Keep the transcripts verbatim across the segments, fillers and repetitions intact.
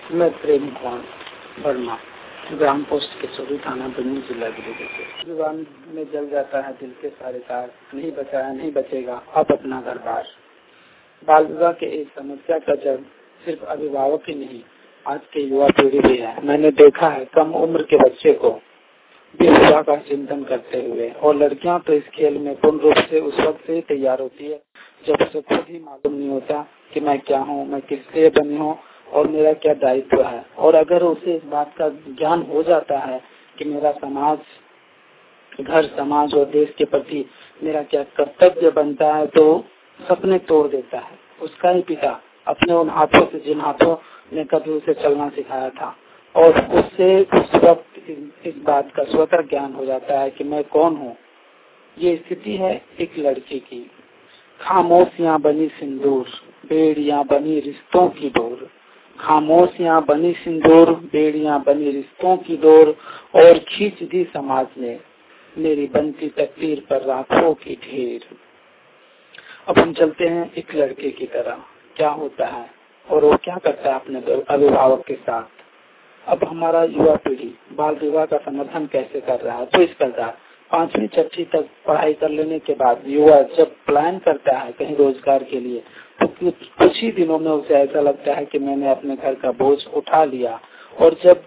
मैं प्रेम कुमार वर्मा, ग्राम पोस्ट के चौरी थाना बनी जिला गिरिडीह से। विवाह में जल जाता है दिल के सारे तार, नहीं बचाया नहीं बचेगा अब अपना घर बार। बाल विवाह के इस समस्या का जब सिर्फ अभिभावक ही नहीं, आज के युवा पीढ़ी भी है। मैंने देखा है कम उम्र के बच्चे को विवाह का चिंतन करते हुए, और लड़कियां तो इस खेल में पूर्ण रूप से उस वक्त से तैयार होती है जब उसे खुद ही मालूम नहीं होता कि मैं क्या हूँ, मैं किस लिए बनी हूँ और मेरा क्या दायित्व है। और अगर उसे इस बात का ज्ञान हो जाता है कि मेरा समाज, घर, समाज और देश के प्रति मेरा क्या कर्तव्य बनता है, तो सपने तोड़ देता है। उसका ही पिता अपने उन हाथों से, जिन हाथों ने कभी उसे चलना सिखाया था, और उससे उस वक्त इस बात का स्वतः ज्ञान हो जाता है कि मैं कौन हूँ। ये स्थिति है एक लड़की की। खामोशियां बनी सिंदूर, बेड़ियां बनी रिश्तों की डोर। खामोशियां बनी सिंदूर, बेड़ियां बनी रिश्तों की डोर, और खींच दी समाज ने मेरी बनती तकदीर पर राखों की ढेर। अब हम चलते हैं एक लड़के की तरह, क्या होता है और वो क्या करता है अपने अभिभावक के साथ। अब हमारा युवा पीढ़ी बाल विवाह का समर्थन कैसे कर रहा है। तो इस प्रकार पांचवी छठी तक पढ़ाई कर लेने के बाद युवा जब प्लान करता है कहीं रोजगार के लिए, तो कुछ ही दिनों में उसे ऐसा लगता है कि मैंने अपने घर का बोझ उठा लिया, और जब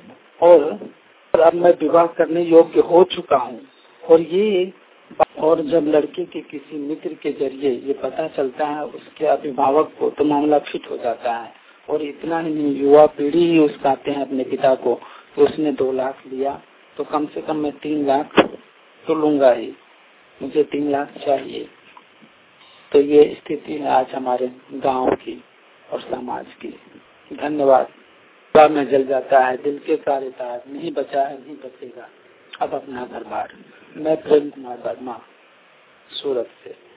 और अब मैं विवाह करने योग्य हो चुका हूँ। और ये और जब लड़के के किसी मित्र के जरिए ये पता चलता है उसके अभिभावक को, तो मामला फिट हो जाता है। और इतना ही नहीं, युवा पीढ़ी ही उसकाते हैं अपने पिता को, तो उसने दो लाख लिया तो कम से कम मैं तीन लाख तो लूंगा ही, मुझे तीन लाख चाहिए। तो ये स्थिति है आज हमारे गांव की और समाज की। धन्यवाद। में जल जाता है दिल के सारे तार, नहीं बचा है नहीं बचेगा अब अपना घर बार। मैं प्रेम कुमार वर्मा, सूरत से।